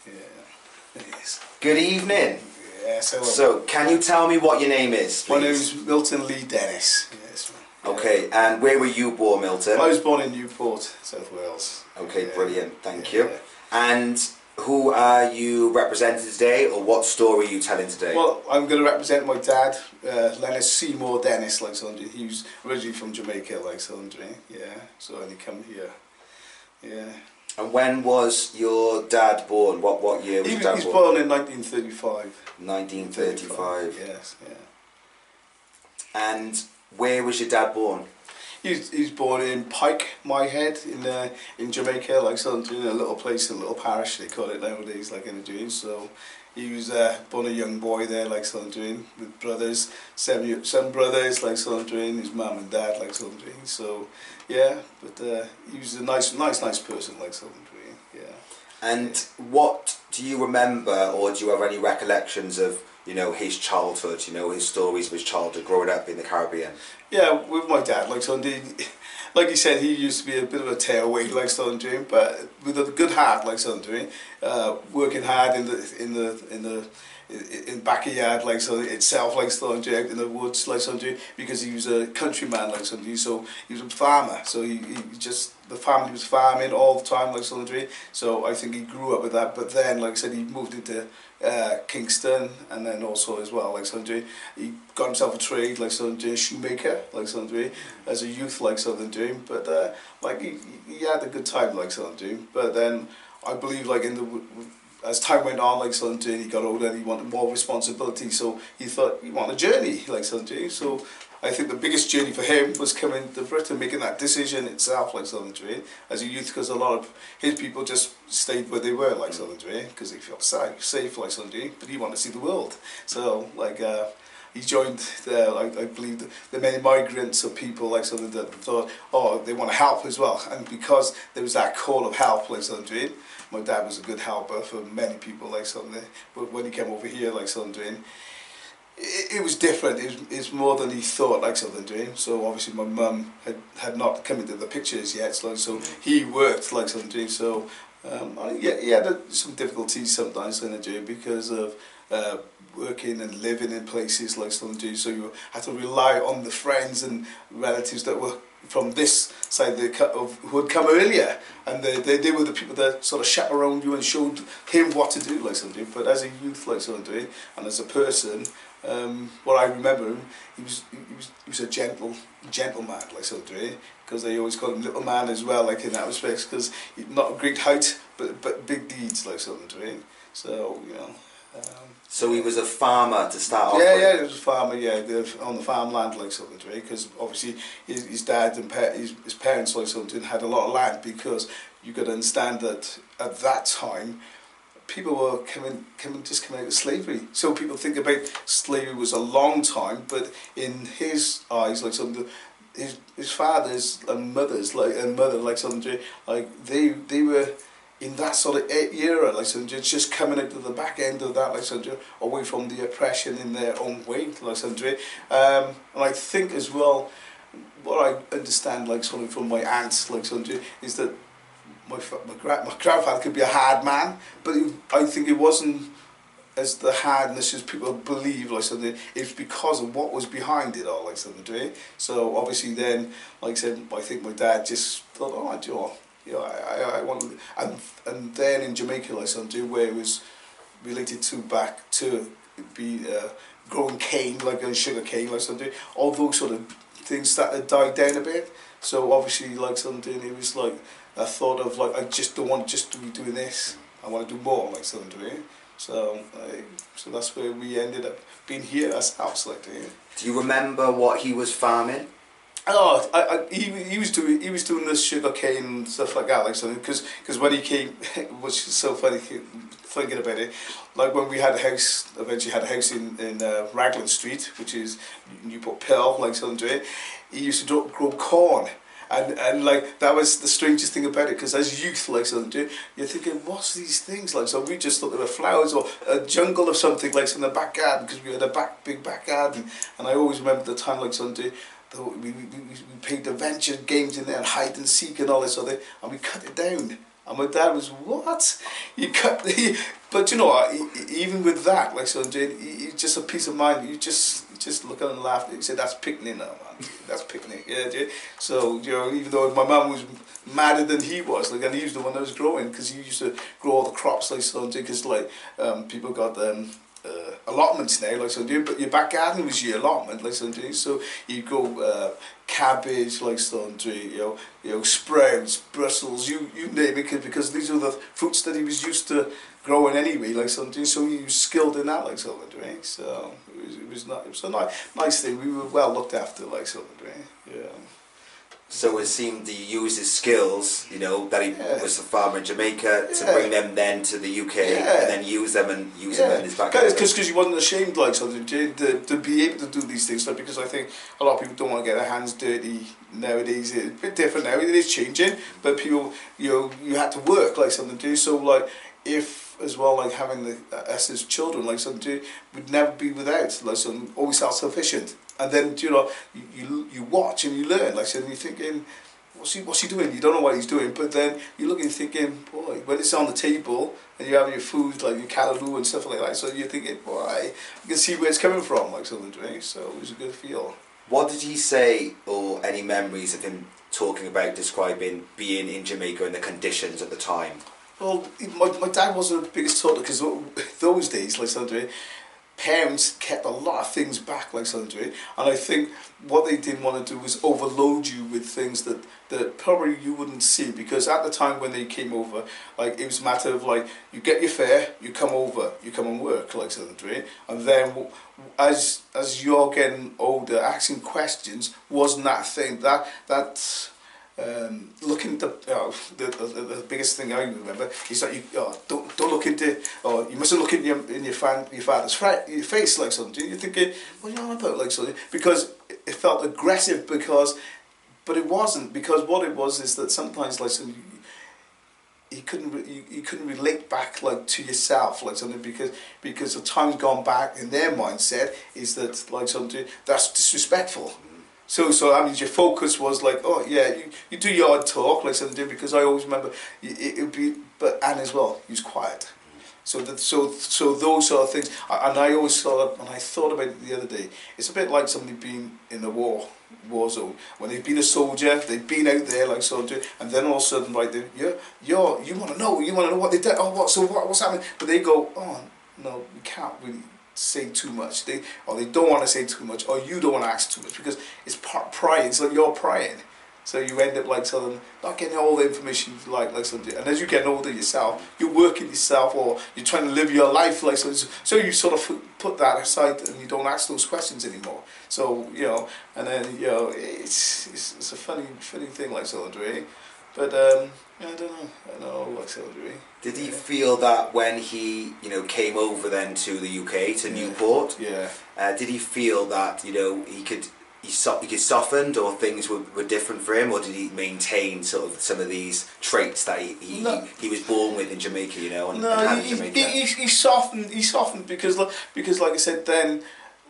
Yeah, it is. Good evening. Yes, hello. So, can you tell me what your name is, please? My name is Milton Lee Dennis. Yes. Okay, and where were you born, Milton? I was born in Newport, South Wales. Okay, Yeah. brilliant. Thank you. And who are you representing today, or what story are you telling today? Well, I'm going to represent my dad, Leonard Seymour Dennis, like Sandra. He was originally from Jamaica, like Sandra. Yeah, so he come here. Yeah. And when was your dad born? What year was your dad He was born? born in 1935. 1935. Yes, yeah. And where was your dad born? He's born in Pike, Myhead, in Jamaica, like Sandra, in a little place, a little parish, they call it nowadays, like in the dream. So he was born a young boy there, like Sandra, with brothers, seven brothers, like Sandra, his mum and dad, like Sandra. So yeah, but he was a nice person, like Sandra. Yeah. And what do you remember, or do you have any recollections of, you know, his childhood, you know, his stories of his childhood growing up in the Caribbean? Yeah, with my dad, like Sunday, like he said, he used to be a bit of a tearaway, like Sunday, but with a good heart, like Sunday, working hard in backyard, like so itself, like Sunday, out in the woods, like Sunday, because he was a countryman, like Sunday, so he was a farmer, so he just, the family was farming all the time, like Sunday, so I think he grew up with that, but then, like I said, he moved into Kingston, and then also as well, like Sunday, he got himself a trade, like Sunday, shoemaker, like Sunday, as a youth, like Southern Dream, but like he had a good time, like Southern Dream, but then I believe, like as time went on, like Southern Dream, he got older and he wanted more responsibility, so he thought he wanted a journey, like Southern Dream, so I think the biggest journey for him was coming to Britain, making that decision itself, like Southern Dream, as a youth, because a lot of his people just stayed where they were, like Southern Dream, because they felt safe, like Southern Dream, but he wanted to see the world. So, like, he joined, I believe, the many migrants of people, like Southern that thought, oh, they want to help as well, and because there was that call of help, like Southern Dream, my dad was a good helper for many people, like Southern, but when he came over here, like Southern Dream, it was different. It's more than he thought, like Southern Dream. So obviously my mum had not come into the pictures yet, so he worked like Southern Dream. So he had some difficulties sometimes in the dream because of working and living in places like Southern Dream. So you had to rely on the friends and relatives that were from this side who had come earlier, and they were the people that sort of chaperoned you and showed him what to do, like Southern Dream. But as a youth, like Southern Dream, and as a person, what I remember him, he was a gentleman, like Southern Dream, because they always called him little man as well, like in that respect, because not a great height, but big deeds, like Southern Dream. So you know. So he was a farmer to start off with? Yeah, he was a farmer, yeah, on the farmland, like Southern Dream, because obviously his dad and his parents, like Southern Dream, had a lot of land, because you could understand that at that time, people were coming out of slavery. So people think about slavery was a long time, but in his eyes, like Southern Dream, his fathers and mothers, like Southern Dream, like they were in that sort of era, like Southern Dream, just coming out to the back end of that, like Southern Dream, away from the oppression in their own way, like Southern Dream. And I think as well, what I understand, like sort of from my aunts, like Southern Dream, is that my grandfather could be a hard man, but I think it wasn't as the hardness as people believe, like Southern Dream. It's because of what was behind it all, like Southern Dream. So obviously then, like I said, I think my dad just thought, oh, do you know, I want to, and then in Jamaica, like Southern Dream, where it was related to be growing cane, like sugar cane, like Southern Dream, all those sort of things started to die down a bit. So obviously, like Southern Dream, it was like a thought of like, I just don't want just to be doing this. I want to do more, like Southern Dream. So that's where we ended up being here ourselves, like Dream. Do you remember what he was farming? Oh, he was doing the sugar cane and stuff like that, like something, because when he came, which is so funny thinking about it, like when we had a house, eventually had a house in Raglan Street, which is Newport Pearl, like Southern Dream, he used to grow corn. And like, that was the strangest thing about it, because as youth, like Southern Dream, you're thinking, what's these things like? So we just thought they were flowers or a jungle or something, like in the back garden, because we had a big back garden. And I always remember the time, like Southern Dream, we played adventure games in there and hide and seek and all this sort of thing, and we cut it down. And my dad was, what? You cut the... But you know what, even with that, like so, just a peace of mind, you just look at him and laugh. He said, that's picnic now, man. That's picnic. Yeah, so, you know, even though my mum was madder than he was, like, and he was the one that was growing, because he used to grow all the crops, like so, because like people got allotments now, like so, but your back garden was your allotment, like so you go cabbage, like so, you know, sprouts, Brussels, you name it, because these are the fruits that he was used to growing anyway, like something. So he was skilled in that, like something, right? So it was a nice thing. We were well looked after, like something, right? Yeah. So it seemed he used his skills, you know, that he was a farmer in Jamaica, to bring them then to the UK, and then use them in his backyard. Because he wasn't ashamed, like something, to be able to do these things. Like, because I think a lot of people don't want to get their hands dirty nowadays. It's a bit different now. It is changing, but people, you know, you had to work, like something, too. So like, if as well, like having us as children, like something, would never be without, like some always self-sufficient. And then, you know, you watch and you learn, like, so you're thinking, what's he doing? You don't know what he's doing, but then you look and you're thinking, boy, when it's on the table and you have your food, like your callaloo and stuff like that, so you're thinking, boy, you can see where it's coming from, like something, right? So it was a good feel. What did he say, or any memories of him talking about, describing being in Jamaica and the conditions at the time? Well, my dad wasn't the biggest talker, because those days, like something, parents kept a lot of things back, like something, and I think what they didn't want to do was overload you with things that probably you wouldn't see, because at the time when they came over, like, it was a matter of like, you get your fare, you come over, you come and work, like something, and then as you're getting older, asking questions wasn't that thing. That looking at the biggest thing I remember is that you don't look into, or you mustn't look in your father's face, like something. You're thinking, what are you on about, like something, because it felt aggressive, but it wasn't, because what it was is that sometimes, like something, you couldn't relate back, like, to yourself, like something, because the time gone back in their mindset is that, like something, that's disrespectful. So that means your focus was like, oh yeah, you do your odd talk, like something, because I always remember it would be, and as well, he was quiet. So those sort of things, and I always thought, and I thought about it the other day, it's a bit like somebody being in a war zone. When they've been a soldier, they've been out there like soldier, and then all of a sudden, like, you want to know what they did. Oh, what's happening? But they go, oh no, we can't really say too much. They don't want to say too much, or you don't want to ask too much, because it's prying. It's like you're prying. So you end up, like, telling them, not getting all the information you like something. And as you get older yourself, you're working yourself, or you're trying to live your life, like so you sort of put that aside and you don't ask those questions anymore. So, you know, and then, you know, it's a funny thing, like something, really. But I don't know, like something, really. Did he feel that when he, you know, came over then to the UK, to Newport? Yeah. Did he feel that, you know, he could softened, or things were different for him, or did he maintain sort of some of these traits that he was born with in Jamaica, you know, and had in Jamaica? He softened because like I said, then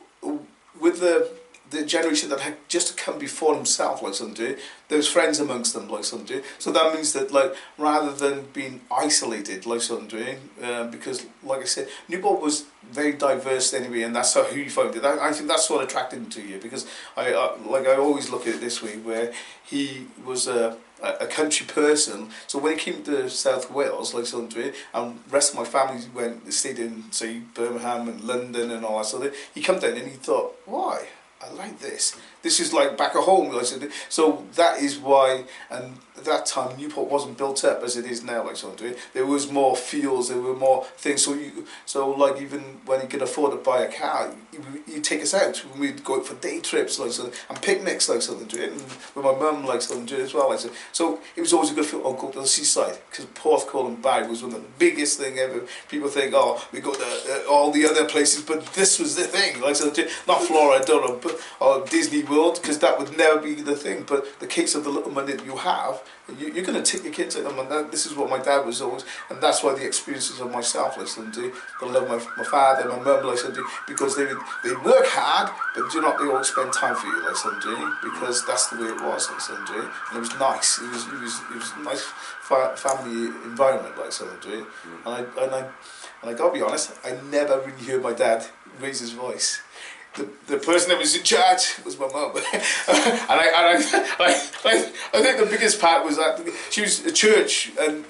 with the generation that had just come before himself, like something, there was friends amongst them, like something. So that means that, like, rather than being isolated, like something, because like I said, Newport was very diverse anyway, and that's how you found it. I think that's what attracted him to you, because I always look at it this way, where he was a country person. So when he came to South Wales, like something, and the rest of my family stayed in, say, Birmingham and London and all that, so he come down and he thought, why? I like this. This is like back at home. So that is why, and at that time Newport wasn't built up as it is now. Like something, there was more fields, there were more things. So like, even when he could afford to buy a car, he'd take us out. We'd go out for day trips, like something, and picnics, like something, and with my mum, like something as well. Like so it was always a good feel. Oh, go to the seaside, because Porthcawl and Bag was one of the biggest thing ever. People think, oh, we go to all the other places, but this was the thing. Like something, not Florida, or Disney world, because that would never be the thing. But the case of the little money that you have, you're going to take your kids at them, and this is what my dad was always, and that's why the experiences of myself, like some do, I love my father, my mum, like some do, because they work hard, but do not they all spend time for you, like some do, because that's the way it was, like some do, and it was nice. It was a nice family environment, like some do, and I gotta be honest, I never really heard my dad raise his voice. The person that was in charge was my mum, and I think the biggest part was that she was a church, and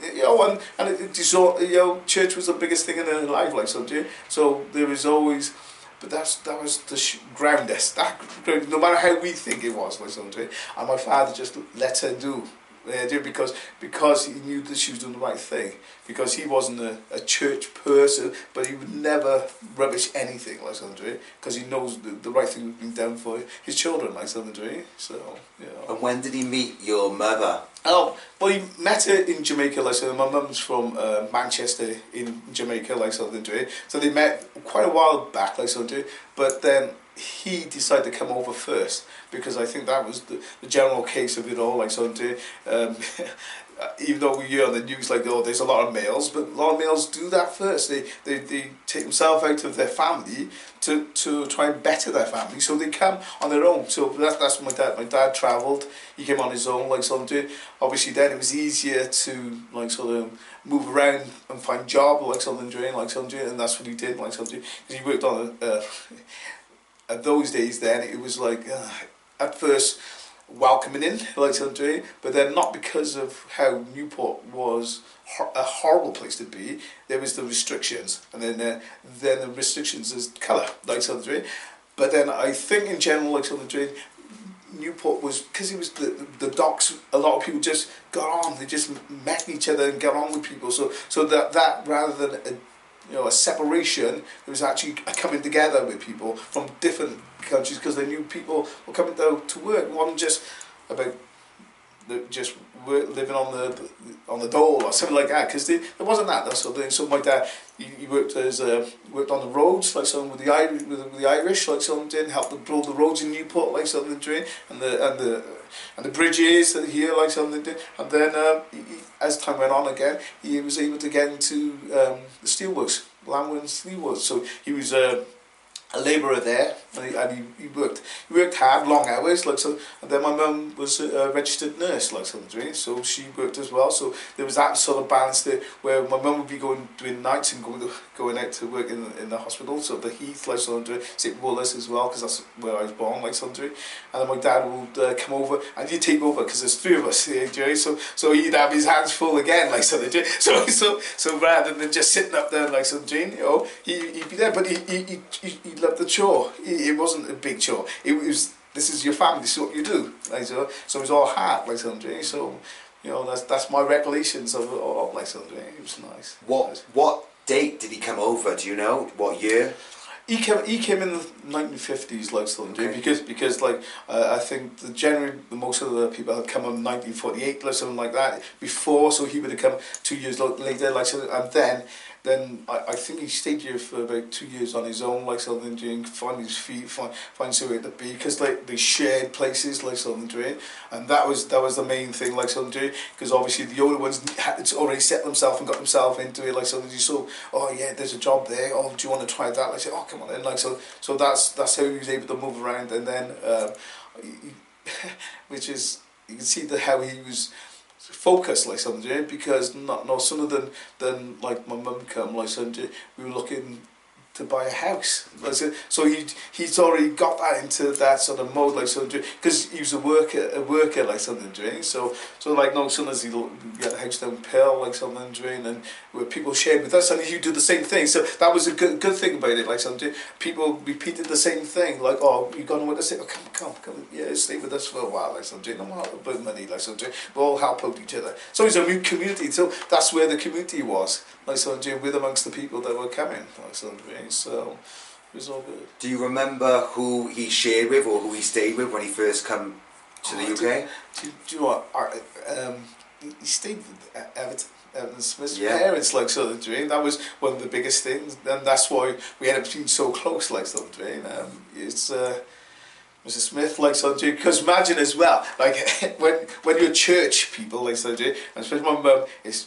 church was the biggest thing in her life, like so. So there was always, but that was the groundest. No matter how we think it was, like something, and my father just let her do. Because he knew that she was doing the right thing, because he wasn't a church person, but he would never rubbish anything, like something, because he knows the right thing was being done for his children, like something. So, you know. And when did he meet your mother? Oh, well, he met her in Jamaica, like so. My mum's from Manchester in Jamaica, like something. So they met quite a while back, like something. But then he decided to come over first, because I think that was the general case of it all, like something. Even though we hear on the news like, oh, there's a lot of males, but a lot of males do that first. They take themselves out of their family to try and better their family, so they come on their own. So that's my dad. My dad travelled. He came on his own, like something. Obviously, then it was easier to like sort of move around and find job, like something doing, like something, and that's what he did, like something. Because he worked on at those days. Then it was like at first welcoming in, like something, but then not because of how Newport was a horrible place to be. There was the restrictions, and then the restrictions is colour, like something. But then I think in general, like something, Newport was, because it was the docks. A lot of people just got on. They just met each other and got on with people. So that rather than a separation, it was actually a coming together with people from different countries, because they knew people were coming down to work. It wasn't just about just living on the dole or something like that, because there wasn't that sort of thing. So my dad, he worked worked on the roads, like something with the Irish, like something, helped to build the roads in Newport, like something, and the bridges here, like something. And then as time went on again, he was able to get into the steelworks, Lamworth Steelworks. So he was a labourer there, and he worked hard, long hours, like so. And then my mum was a registered nurse, like something, so she worked as well. So there was that sort of balance there, where my mum would be doing nights and going out to work in the hospital, so the Heath, like something, St Willis as well, because that's where I was born, like something. And then my dad would come over, and he'd take over, because there's three of us here, Jerry. So he'd have his hands full again, like something. So rather than just sitting up there like something, he'd be there, but he loved the chore. It wasn't a big chore. It was, this is your family, this is what you do. Like, so it was all hard, like something. So that's my recollections of like something. It was nice. What date did he come over? Do you know what year? He came in the 1950s, like something, okay. because like I think most of the people had come in 1948 or something like that before, so he would have come 2 years later, like so, and then I think he stayed here for about 2 years on his own, like something, doing, find his feet, find somewhere to be, because like they shared places, like something, doing, and that was the main thing, like something, doing, because obviously the older ones had already set themselves and got themselves into it, like something. So, oh yeah, there's a job there. Oh, do you want to try that? Like, say, oh, come on in, like so that's how he was able to move around, and then which is, you can see how he was focused, like something, because no sooner than like my mum come, like something, we were looking to buy a house. So he's already got that into that sort of mode, like something, because he was a worker, like something, doing. So like no sooner as he get a house down Pearl, like something, doing, and where people shared with us, and you do the same thing. So that was a good thing about it, like something. People repeated the same thing, like, oh, you gone with us? Oh, come, yeah, stay with us for a while, like something. I'm not about money, like something. We all help out each other. So it's a community. So that's where the community was, like something, with amongst the people that were coming, like something. So it was all good. Do you remember who he shared with or who he stayed with when he first come to the UK? Do you know what? He stayed with Everton Smith's parents, like sort of dream. That was one of the biggest things, and that's why we ended up being so close, like sort of dream. Mrs. Smith, like so, because imagine as well, like when you're church people, like so, and especially my mum is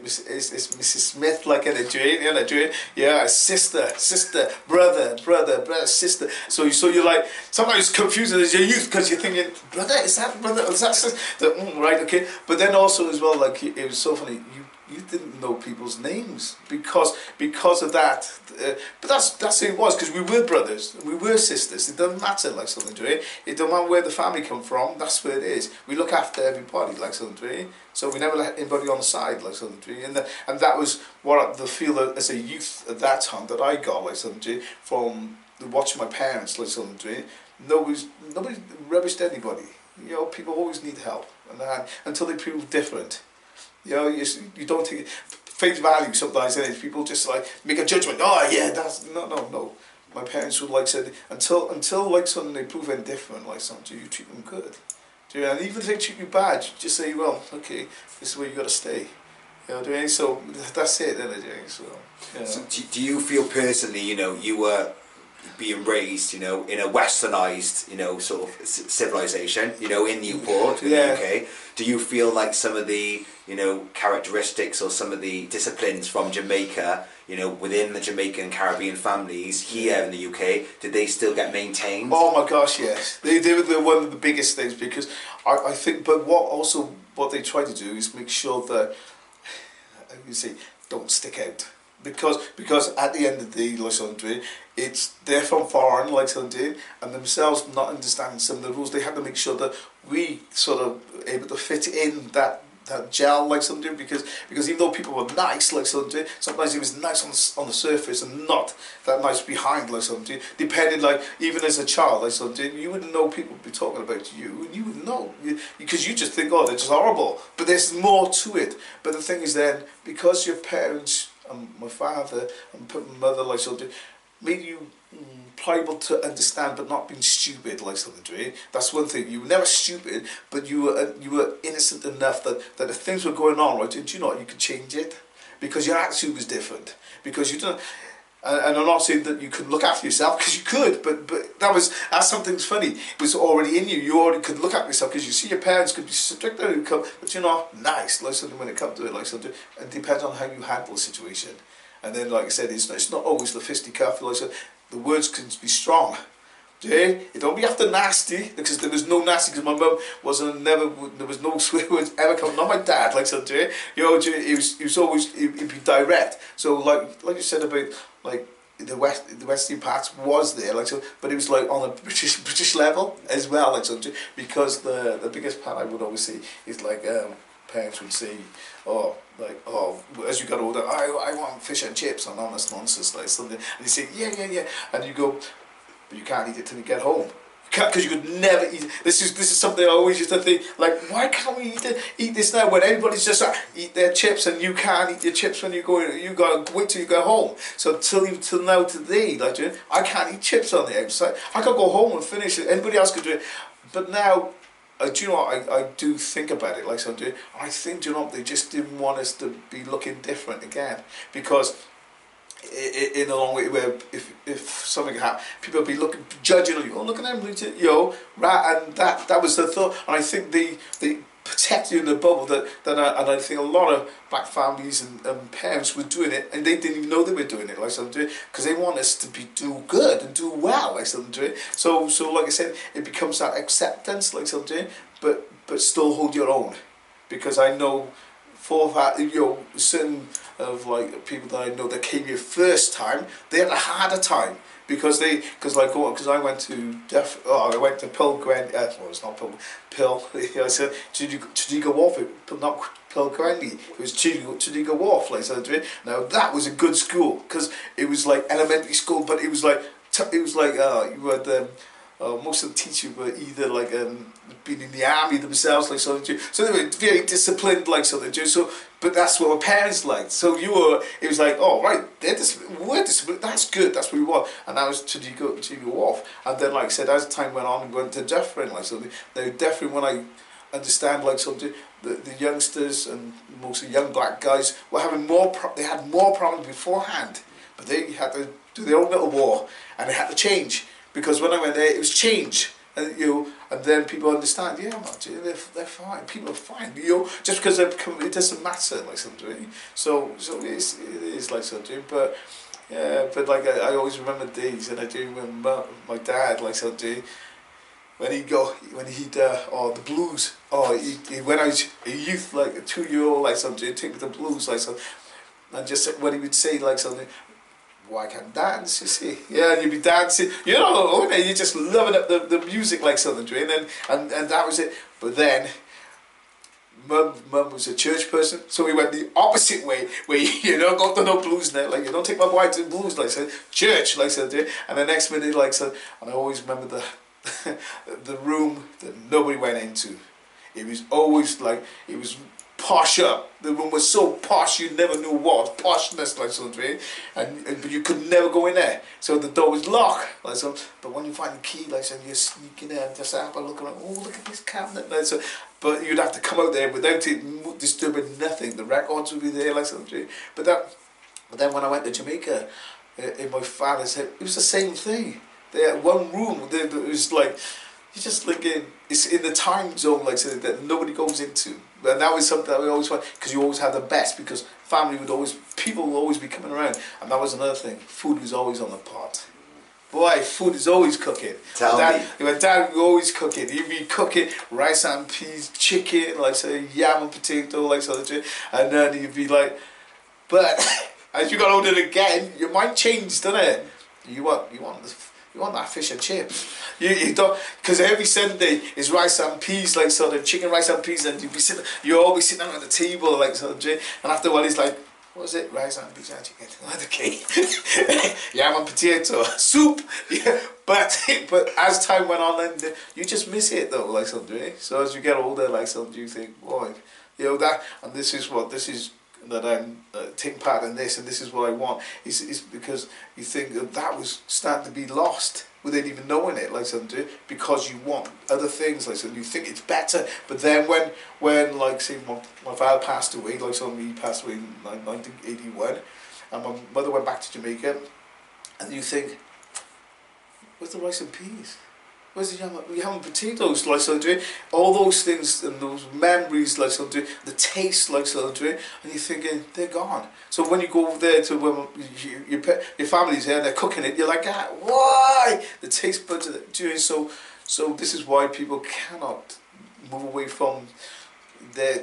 Mrs. Smith, like in a dream, yeah, sister, brother, sister. So you're like sometimes confused as your youth because you're thinking, brother, is that brother, is that sister? Right, okay, but then also as well, like it was so funny, you didn't know people's names because of that. But that's who it was, because we were brothers, we were sisters. It doesn't matter, like something to it. It don't matter where the family come from. That's where it is. We look after everybody, like something to it. So we never let anybody on the side, like something to it. And that was what the feel as a youth at that time that I got, like something to it, from watching my parents, like something to it. Nobody rubbished anybody. You know, people always need help, and until they prove different. You know, you don't take face value sometimes, and people just like make a judgment. Oh yeah, that's no. My parents would like said until like something they prove any different, like something you treat them good. Do you know? And even if they treat you bad, you just say, well, okay, this is where you got to stay. You know, do you? So that's it, isn't it? So, yeah. So do you feel personally, you know, you were being raised, you know, in a westernized, you know, sort of civilization, you know, in Newport, in the UK. Do you feel like some of the, you know, characteristics or some of the disciplines from Jamaica, you know, within the Jamaican Caribbean families here in the UK, did they still get maintained? Oh my gosh, yes. They were one of the biggest things, because I think, but what they try to do is make sure that, you say, don't stick out. Because at the end of the day, like something, they're from foreign, like something, and themselves not understanding some of the rules. They had to make sure that we sort of able to fit in that gel, like something, because even though people were nice, like something, sometimes it was nice on the surface and not that nice behind, like something. Depending, like even as a child, like something, you wouldn't know people would be talking about you, and you wouldn't know because you just think, oh, they're just horrible. But there's more to it. But the thing is, then because your parents and my father and my mother, like something, made you pliable to understand, but not being stupid, like something to it. That's one thing. You were never stupid, but you were innocent enough that if things were going on, right, do you know what, you could change it, because your attitude was different. Because you don't. And I'm not saying that you could look after yourself, because you could, but that's something's funny. It was already in you. You already could look after yourself, because you see your parents could be strict when it comes, but you know, nice, like something when it comes to it, like something. It depends on how you handle the situation. And then, like I said, it's not always the fisticuff. Like I said, the words can be strong. Yeah, it don't be after nasty, because there was no nasty, because my mum there was no swear words ever coming. Not my dad, like so, you know, he was always he'd be direct. So like you said about like the western parts was there, like so, but it was like on a British level as well, like so, because the biggest part I would always see is like parents would say, oh, as you got older, I want fish and chips and all this nonsense, like something, and you say, yeah, and you go, but you can't eat it till you get home. Because you could never eat it. This is something I always used to think, like, why can't we eat this now when everybody's just like, eat their chips, and you can't eat your chips when you gotta wait till you go home. So till now today, like, I can't eat chips on the outside. I could go home and finish it. Anybody else could do it. But now, do you know what, I do think about it, like something. I think, do you know what, they just didn't want us to be looking different again, because in a long way where if something happened, people would be judging on you. Oh, look at them, you know, right? And that was the thought. And I think they protect you in the bubble and I think a lot of black families and parents were doing it, and they didn't even know they were doing it, like something, because they want us to do good and do well, like something. So like I said, it becomes that acceptance, like something, but still hold your own, because I know for that, you know, certain of like people that I know that came here first time, they had a harder time, because I went to Pill Gwen, well, it's not Pill, I said Tredegar Wharf, not Pill Gwendy, it was Tredegar Wharf, like so. Now that was a good school, because it was like elementary school, but it was like you had most of the teachers were either like been in the army themselves, like so they were very disciplined, like so. But that's what our parents liked. So it was like, oh right, we're disciplined, that's good, that's what we want. And that was Tredegar Wharf. And then, like I said, as time went on, we went to Dufferin, like so. Now Dufferin, when I understand, like something, the youngsters and most of the young black guys were having they had more problems beforehand, but they had to do their own little war, and they had to change. Because when I went there, it was change. And and then people understand. Yeah, I'm not doing. They're fine. People are fine. Just because it doesn't matter like something. So it is like something. But yeah, but like I always remember days, and I do remember my dad like something. When he'd the blues. When I was a youth, like a 2-year-old, like something, he'd take me to the blues, like something, and just when he would say like something. Why can't dance, you see? Yeah, and you'd be dancing, you're just loving up the music like something, and that was it. But then, Mum was a church person, so we went the opposite way, where go to no blues now, like, you don't take my wife to blues, like, said, church, like, said, and the next minute, like, said, and I always remember the, the room that nobody went into. It was always like, it was posh up. The room was so posh you never knew what poshness like something, but you could never go in there. So the door was locked like so. But when you find the key, like so, you sneak in there and just have a look around. Oh, look at this cabinet, like so. But you'd have to come out there without it disturbing nothing. The records would be there like something. But then when I went to Jamaica, in my father's head, it was the same thing. They had one room. It was like. You just look in, it's in the time zone like so, that nobody goes into. And that was something that we always find, because you always have the best, because people would always be coming around. And that was another thing, food was always on the pot. Boy, food is always cooking. Tell me. My dad would always cook it. He'd be cooking rice and peas, chicken, like say yam and potato, like so, and then he'd be like, but as you got older again, your mind changed, doesn't it? You want that fish and chips. You don't, because every Sunday is rice and peas, like sort of chicken rice and peas, and you're always sitting down at the table, like sort of, and after a while it's like, what was it? Rice and peas and chicken. Okay. Yam and potato soup. Yeah. But as time went on, then you just miss it though, like something. So as you get older, like something, you think, boy, that, and this is that I'm taking part in this, and this is what I want. Is because you think that was starting to be lost without even knowing it, like something, because you want other things, like something. You think it's better, but then when like say my father passed away, like something, he passed away in 1981, and my mother went back to Jamaica, and you think, where's the rice and peas? Where's the yam and potatoes, like something? All those things and those memories, like something, the taste, like something, and you're thinking they're gone. So when you go over there to where your family's there, they're cooking it, you're like, why? The taste buds are doing so. So this is why people cannot move away from their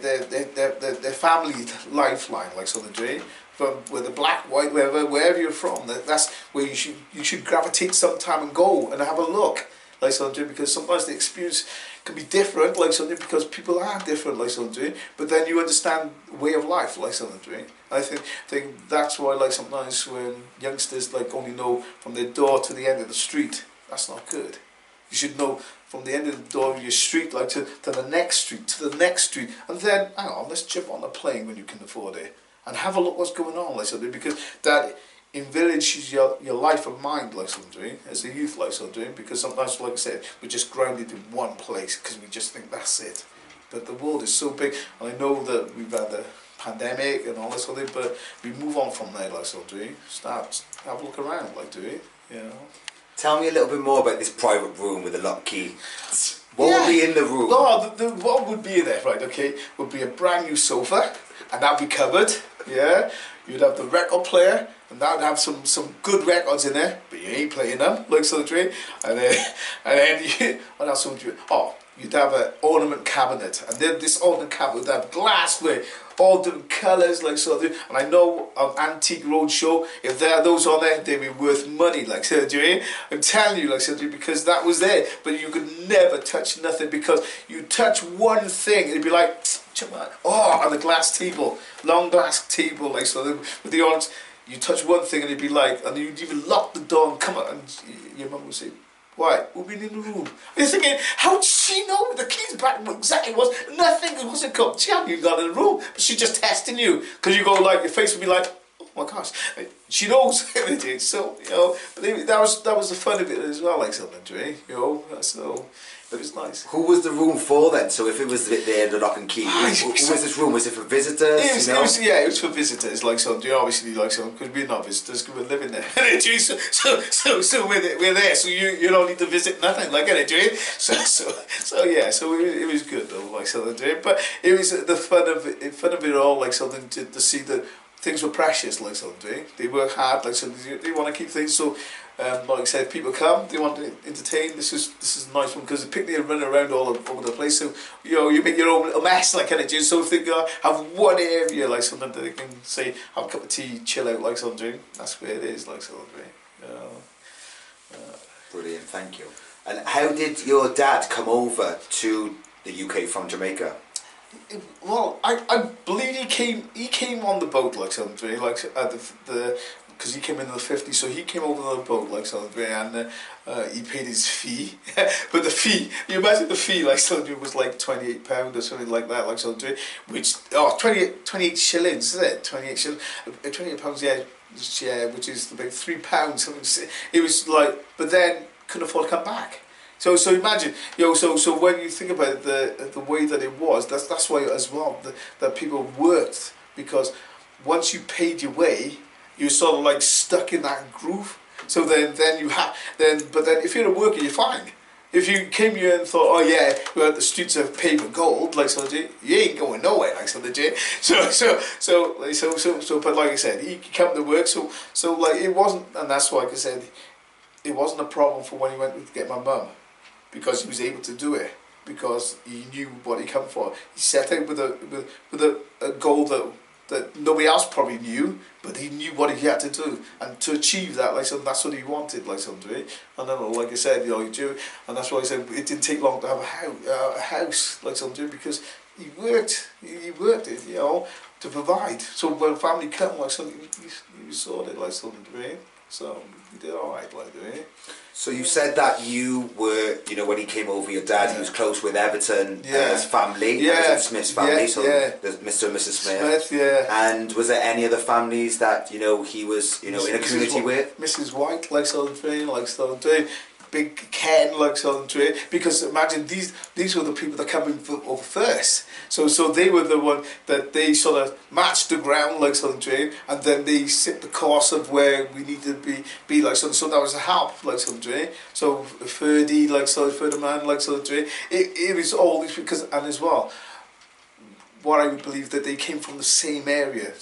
family lifeline, like something. From whether black, white, wherever you're from, that's where you should gravitate sometime and go and have a look. Like something, because sometimes the experience can be different, like something, because people are different, like something, but then you understand way of life, like something. I think that's why, like sometimes when youngsters like only know from their door to the end of the street, that's not good. You should know from the end of the door of your street, like to the next street, to the next street, and then hang on, let's jump on a plane when you can afford it, and have a look what's going on, like something, because that envillages your life and mind, like something, as a youth, like something, because sometimes, like I said, we're just grounded in one place because we just think that's it. But the world is so big, and I know that we've had the pandemic and all this sort of thing, but we move on from there, like something. Start have a look around, like doing, Tell me a little bit more about this private room with a lock key. What would be in the room? No, what would be in there, right? Okay, would be a brand new sofa, and that'd be covered. Yeah, you'd have the record player, and that would have some good records in there, but you ain't playing them, like so, and then what else would you? Oh, you'd have an ornament cabinet, and then this ornament cabinet would have glassware, all different colours, like so. And I know on Antique Roadshow, if there are those on there, they'd be worth money, like so. I'm telling you, like so, because that was there, but you could never touch nothing, because you touch one thing, it'd be like, on the glass table, long glass table, like so, with the orange. You touch one thing and it'd be like, and you'd even lock the door and come out, and your mum would say, why? We've been in the room. And you're thinking, how did she know the keys back exactly was? Nothing, it wasn't come. She hadn't even got in the room, but she's just testing you. Because you go like, your face would be like, my gosh, she knows. So but that was the fun of it as well, like something, so it was nice. Who was the room for then? So if it was the Lock and Key, who was this room? Was it for visitors? It was for visitors, like something. Obviously, like something, because we're not visitors, because we're living there. So we're there. So you don't need to visit nothing, like it. So it was good though, like something. But it was the fun of it all, like something to see that things were precious, like something. They work hard, like something. They want to keep things so. Like I said, people come, they want to entertain. This is a nice one because the picnic and running around all over the place. So you make your own little mess, like kind of do. So if they have one area, like something that they can say, have a cup of tea, chill out, like something. That's where it is, like something. Brilliant, thank you. And how did your dad come over to the UK from Jamaica? Well, I believe he came on the boat, like something, like at the because he came in the 50s, so he came over on the boat, like something, and he paid his fee. But the fee, you imagine the fee, like something, was like £28 or something like that, like something, which 28 shillings, is it? 28 shillings, £28, yeah, which is about £3, something. It was like, but then couldn't afford to come back. So imagine, so when you think about it, the way that it was, that's why as well that people worked, because once you paid your way, you're sort of like stuck in that groove. So then but then if you're a worker, you're fine. If you came here and thought, oh yeah, well the streets of paved gold, like something, you ain't going nowhere, like something. So, but like I said, he came to work. So like it wasn't, and that's why like I said, it wasn't a problem for when he went to get my mum, because he was able to do it, because he knew what he come for. He set out with a goal that nobody else probably knew, but he knew what he had to do, and to achieve that, like so, that's what he wanted, like something. And then, like I said, you do, and that's why I said it didn't take long to have a house, like something, because he worked it, to provide. So when family come, like something, he sorted, like something, so we did all right, like doing. So you said that you were, when he came over, your dad, he was close with Everton family, Everton Smith's family, there's Mr. and Mrs. Smith. And was there any other families that, he was, in a community with? Mrs. White, like Southern Train, Big Ken, like Southern Train, because imagine these were the people that came in over first. So they were the one that they sort of matched the ground, like Southern Train, and then they set the course of where we needed to be like Southern. So that was a help, like Southern Train. So Ferdy, like Southern Ferdinand, like Southern Train. It was all these because, and as well, what I would believe that they came from the same area,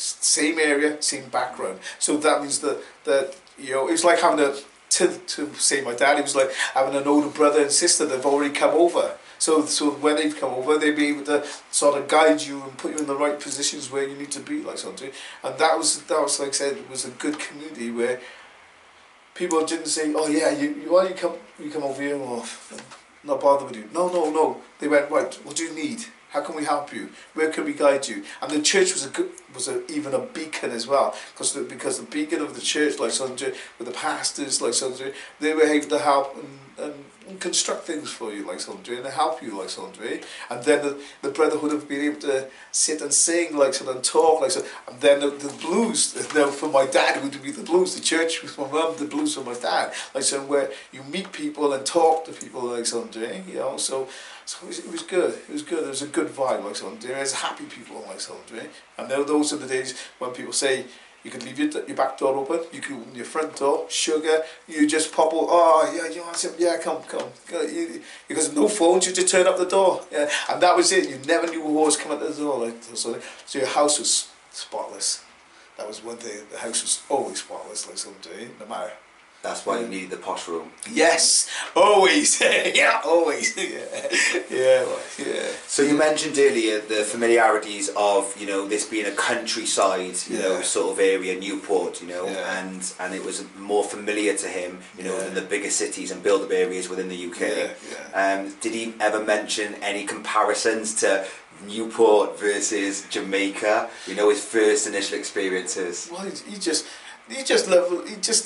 same background. So that means that it's like having to say my dad, he was like having an older brother and sister that have already come over. So when they've come over, they'll be able to sort of guide you and put you in the right positions where you need to be, like something. And that was like I said, it was a good community where people didn't say, oh yeah, you come over here, or not bother with you. No. They went, right, what do you need? How can we help you? Where can we guide you? And the church was even a beacon as well, because the beacon of the church, like something, with the pastors, like something, they were able to help and construct things for you, like something, and help you, like something. And then the brotherhood of being able to sit and sing, like something, and talk, like something. And then the blues, for my dad, would be the blues. The church was my mum, the blues for my dad, like something where you meet people and talk to people, like something, So it was good. It was good. There was a good vibe, like something. There's happy people, like something. And those are the days when people say you can leave your back door open, you can open your front door, sugar. You just pop out. Oh yeah, you want something? Yeah, come. Because no phones, you just turn up the door. Yeah, and that was it. You never knew who was coming at the door. Like so your house was spotless. That was one thing. The house was always spotless, like something. No matter. That's why you needed the posh room. Yes, always. Yeah, always. Yeah. So you mentioned earlier the familiarities of this being a countryside sort of area, Newport, and it was more familiar to him than the bigger cities and build-up areas within the UK. Did he ever mention any comparisons to Newport versus Jamaica? His first initial experiences. Well, he just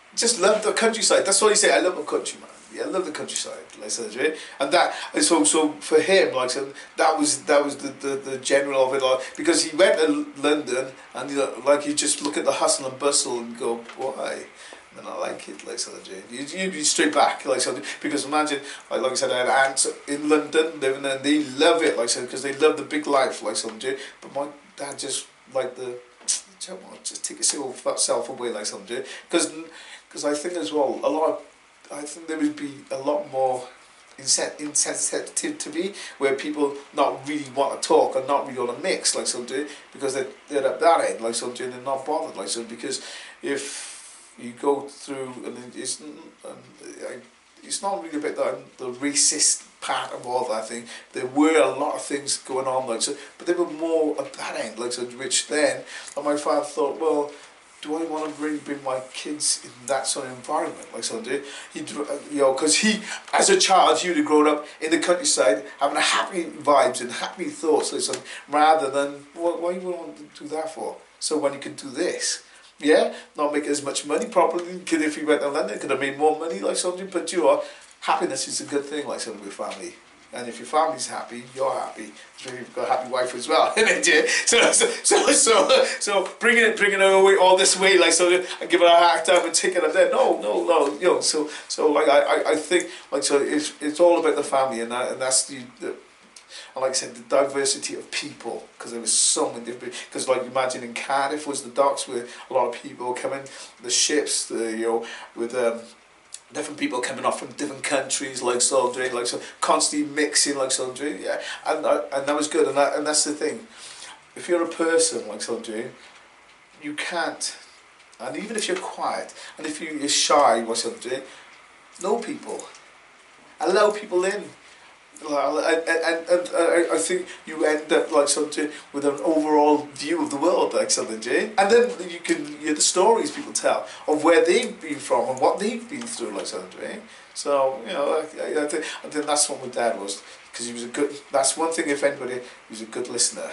just love the countryside. That's what he said. I love the country, man. Yeah, I love the countryside. Like I said, right? And that, and so for him, like I said, that was the general of it all, because he went to London and, you know, like, you just look at the hustle and bustle and go, why? And I like it, like sort of, you'd be straight back, like sort of, because imagine, like I said, I had aunts in London living there, and they love it, like I said, because they love the big life, like sort of, but my dad just like the, just take yourself away, like sort of, because I think as well, I think there would be a lot more insensitivity where people not really want to talk and not really want to mix, like something, because they're at that end, like something, and they're not bothered, like something, because if you go through, and it's not really about the racist part of all that thing. There were a lot of things going on, like so, but they were more at that end, like so, which then, and my father thought, well, do I want to really bring my kids in that sort of environment, like so? He, you know, because he, as a child, he would have grown up in the countryside, having a happy vibes and happy thoughts, like so, rather than, well, why you would want to do that for? So when you could do this. Yeah, not make as much money probably. Could, if he went to London, could have made more money, like something. But you know, happiness is a good thing, like something with family. And if your family's happy, you're happy. So you've got a happy wife as well, isn't it? So bringing her away all this way, like so, and giving her a hard time and taking her there. No, you know. So like I think like so it's all about the family, and that's the and like I said, the diversity of people, because there was so many different, because like imagine in Cardiff was the docks where a lot of people coming, the ships, you know, with different people coming off from different countries, like so, like so, constantly mixing, like so, yeah, and that was good, and that's the thing, if you're a person, like so, you can't, and even if you're quiet, and if you're shy, like so, know people, allow people in. And I think you end up like something with an overall view of the world, like something, and then you can hear the stories people tell of where they've been from and what they've been through, like something. So you know, I think that's what my dad was, because he was a good. That's one thing. If anybody, he was a good listener.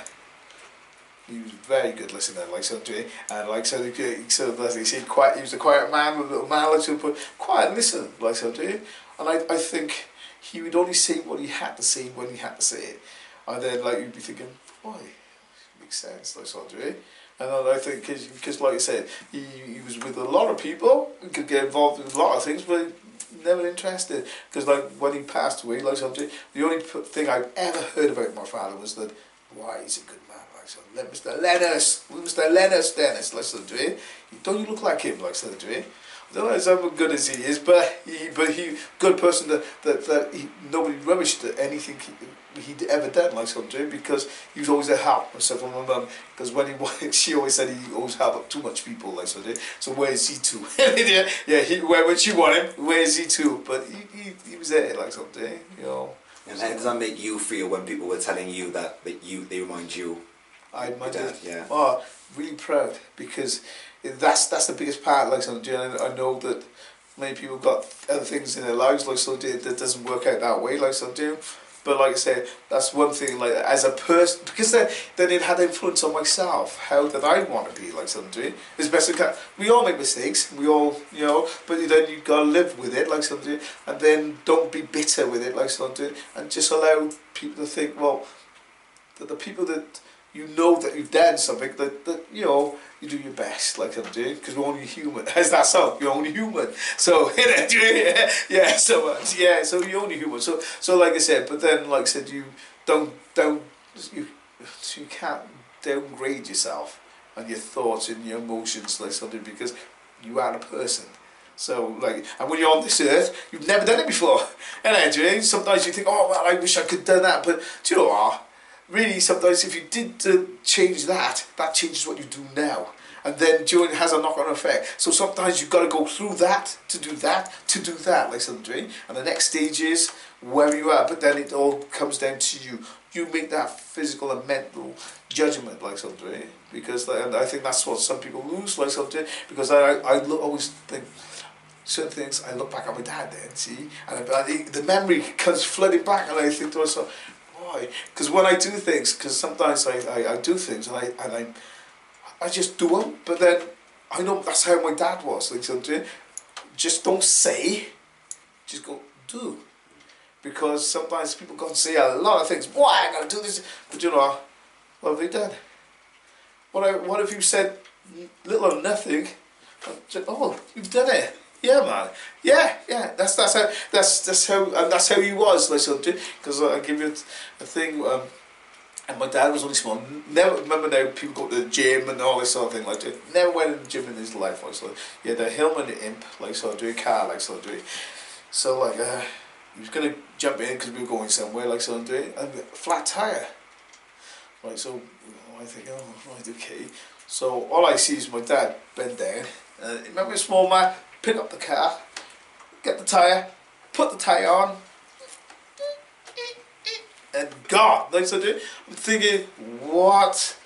He was a very good listener, like something, and like so as they say, quiet. He was a quiet man with a little mouth, but quiet and listen, like something, and I think. He would only say what he had to say when he had to say it, and then like you'd be thinking, why? It makes sense, like sort of, and then I think because like I said, he was with a lot of people, and could get involved in a lot of things, but never interested. Because like when he passed away, like something, the only thing I've ever heard about my father was that, why he's a good man, like so, Mr. Lennox Dennis, like sort of, don't you look like him, like sort of, I don't know as good as he is, but he good person that he, nobody rubbished at anything he'd ever done, like something, because he was always a help. Except for my mum, because when she always said he always helped too much people, like something. So where is he to? When she wanted him, where is he to? But he was there, like something, you know. And how does that make you feel when people were telling you that they remind you? I remind yeah. Oh, really proud, because that's the biggest part, like something. I know that many people got other things in their lives, like something that doesn't work out that way, like something. But like I say, that's one thing. Like as a person, because then it had influence on myself. How did I want to be, like something? As best I can. We all make mistakes. We all, you know. But then you gotta live with it, like something. And then don't be bitter with it, like something. And just allow people to think, well, that the people that you know that you've done something that you know you do your best, like I'm doing, because we're only human. As that song, you're only human. So yeah, so you're only human. So like I said, but then like I said, you you can't downgrade yourself and your thoughts and your emotions, like something, because you are a person. So like, and when you're on this earth, you've never done it before. And sometimes you think, oh well, I wish I could have done that, but do you know what? Really, sometimes if you did change that, that changes what you do now. And then it has a knock-on effect. So sometimes you've got to go through that, to do that, like something. And the next stage is where you are. But then it all comes down to you. You make that physical and mental judgment, like something. Because and I think that's what some people lose, like something. Because I always think, certain things, I look back at my dad then, see? And the memory comes flooding back, and I think to myself, why? Because when I do things, because sometimes I do things and I just do them, but then I know that's how my dad was, like something. just don't say, just go do. Because sometimes people go and say a lot of things. Boy, I gotta do this. But you know, what have they done? What if you said little or nothing? Oh, you've done it. Yeah, man. Yeah. That's how he was. Like something. Because I give you a thing. And my dad was only small. Never remember now. People go to the gym and all this sort of thing like that. Never went in the gym in his life. Like so. He had a helmet, and imp, like so. Do a car, like so. Do. So like he was gonna jump in because we were going somewhere, like so. Do and flat tire. Right. So I think, oh right, okay. So all I see is my dad bend down. Remember a small man, pick up the car, get the tyre, put the tyre on, and gone. Like so, I'm thinking, what?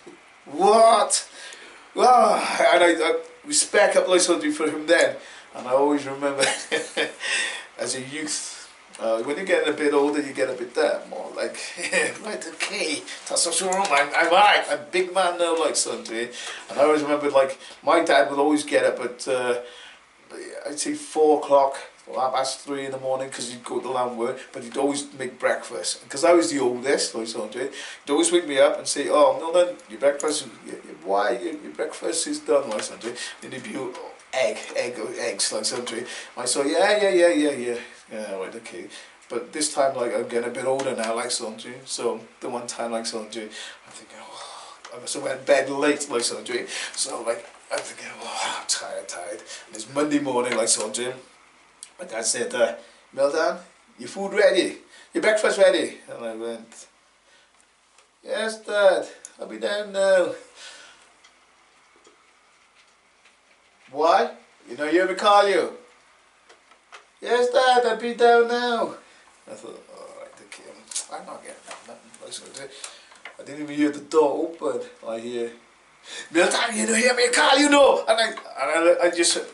Ah, and I respect up like so for him then, and I always remember as a youth. When you get a bit older, you get a bit more like, right, okay, that's what's wrong. I'm right. I'm a big man now, like something. And I always remember, like, my dad would always get up at, I'd say 4 o'clock, or 3:30 in the morning, because he'd go to land work, but he'd always make breakfast. Because I was the oldest, like something. He'd always wake me up and say, oh, no, then your breakfast, why? Your breakfast is done, like something. Then he'd be eggs, like something. I said, yeah. Yeah, right, okay. But this time, like, I'm getting a bit older now, like something. So the one time, like something, I'm thinking, oh, I must have went to bed late, like something. So like, I'm thinking, oh, I'm tired. And it's Monday morning, like something. My dad said, Milton, your food ready? Your breakfast ready? And I went, yes, Dad, I'll be down now. Why? You know, you ever call you? Yes, Dad, I'll be down now. I thought, alright, okay, I'm not getting nothing. I didn't even hear the door open. I hear, Milton, you don't hear me call, you know. And I just said,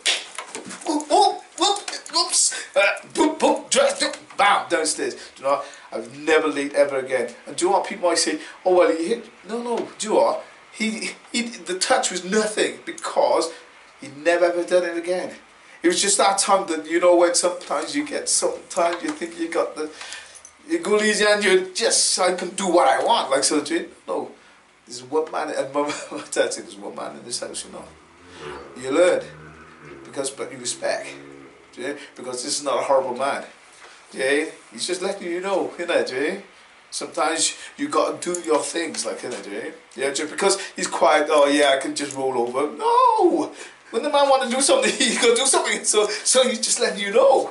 whoops, boom, bam, downstairs. Do you know, I was never late ever again. And do you know what people might say? Oh well, he hit. No. Do you know what? He the touch was nothing because he never ever done it again. It was just that time that, you know, when sometimes you think you got you go easy and you just, I can do what I want, like so. No, there's one man, and my dad said there's one man in this house, you know. You learn, but you respect, because this is not a horrible man. Yeah, he's just letting you know, sometimes you got to do your things, like, yeah, just because he's quiet, oh yeah, I can just roll over. No! When the man want to do something, he's got to do something, so he's just letting you know,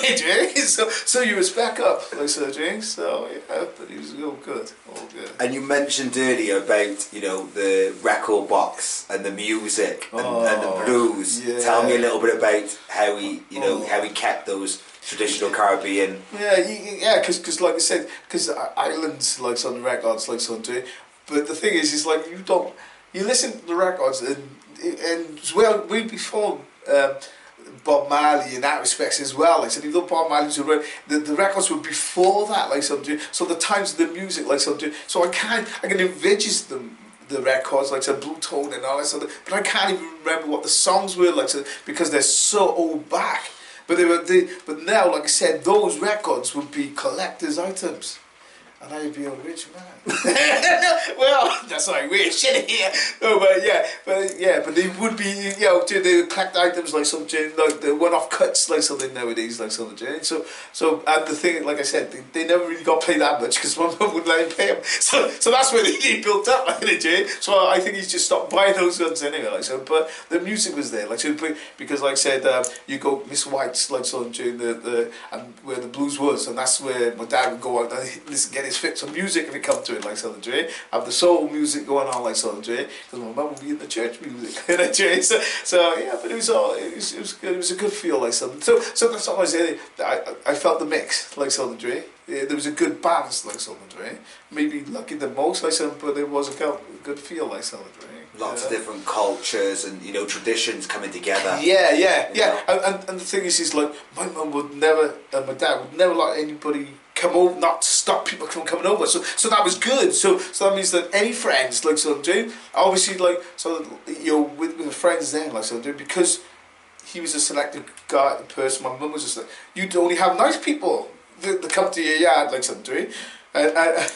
so you respect up, like so, so yeah, but he was all good. And you mentioned earlier about, you know, the record box and the music and the blues. Yeah. Tell me a little bit about how he, you know, how he kept those traditional Caribbean. Yeah, because like I said, because Ireland's like on the records, like so, but the thing is like you listen to the records and well, way before Bob Marley in that respect as well. Like, so even though Bob Marley was around, the records were before that, like something. So the times of the music, like something. So I can envisage the records, like so Blue Tone and all that sort of. But I can't even remember what the songs were like, so, because they're so old back. But but now, like I said, those records would be collector's items. And I'd be a rich man. Well, that's like weird shit here. No, but they would be, you know, they would collect items like something, like the one-off cuts, like something nowadays, like something. So, and the thing, like I said, they never really got paid that much because my mum wouldn't let him pay them. So that's where they built up, like they. So I think he's just stopped buying those guns anyway, like so. But the music was there, like so, because like I said, you go Miss White's, like so, and where the blues was, and that's where my dad would go out and listen, get his fix of music if it come to it, like Southern Dre. Have the soul music going on, like Southern Dre, because my mum would be in the church music, so yeah, but it was good. It was a good feel, like Southern. So that's what I say. I felt the mix, like Southern Dre. Yeah, there was a good balance, like Southern Dre. Maybe lucky the most, like Southern, but there was a good feel, like Southern Dre. Lots of different cultures and, you know, traditions coming together. Yeah. And the thing is like my mum would never, and my dad would never let anybody come over, not to stop people from coming over. So that was good. So that means that any friends, like so, obviously, like so, you know, with friends then, like so, because he was a selected guy, person. My mum was just like, you'd only have nice people that come to your yard, like something. And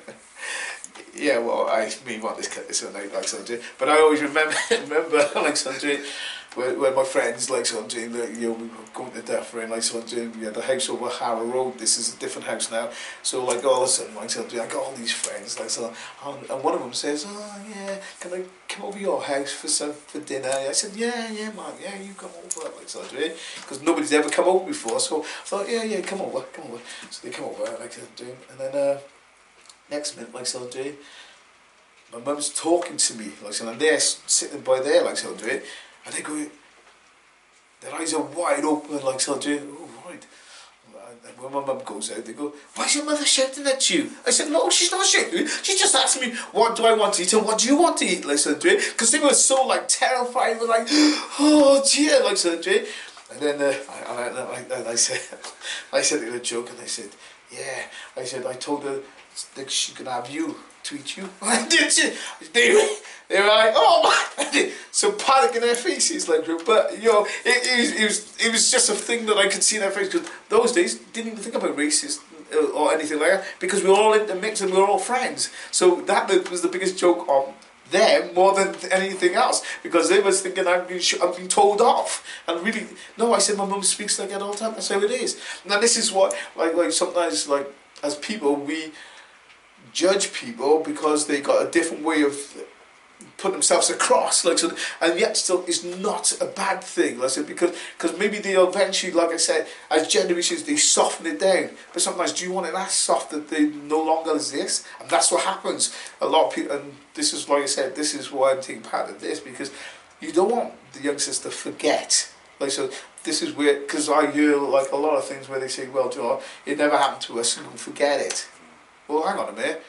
yeah, well, I mean, what this one night, like something. But I always remember like something. When my friends like something, you know, we were going to Dufferin, like something, we had the house over Harrow Road. This is a different house now. So like all of a sudden, like something, I got all these friends, like so, and one of them says, "Oh yeah, can I come over your house for dinner?" I said, "Yeah, man, yeah, you come over," like something, because nobody's ever come over before. So I thought, yeah, come over. So they come over, like something, and then next minute, like something, my mum's talking to me, like something, and they're sitting by there, like something. And they go, their eyes are wide open, like so, oh, right. And when my mum goes out, they go, why's your mother shouting at you? I said, no, she's not shouting. She just asked me, what do I want to eat and what do you want to eat? Like so, because they were so like terrified, they were like, oh dear, like so, and then I said it a joke, and I said, yeah, I said, I told her that she could have you to eat you. They were like, oh my! So panic in their faces, like, but you know, it was just a thing that I could see in their face, because those days didn't even think about races or anything like that, because we were all in the mix and we were all friends. So that was the biggest joke on them more than anything else, because they was thinking I've been told off. And really, no, I said my mum speaks like that all the time. That's how it is. Now this is what like sometimes, like, as people, we judge people because they got a different way of putting themselves across, like so, and yet still it's not a bad thing, like so, because maybe they eventually, like I said, as generations they soften it down. But sometimes, do you want it that soft that they no longer exist? And that's what happens. A lot of people, and this is, like I said, this is why I'm taking part of this, because you don't want the youngsters to forget. Like so, this is where, because I hear like a lot of things where they say, well, John, it never happened to us, so we'll forget it. Well, hang on a minute.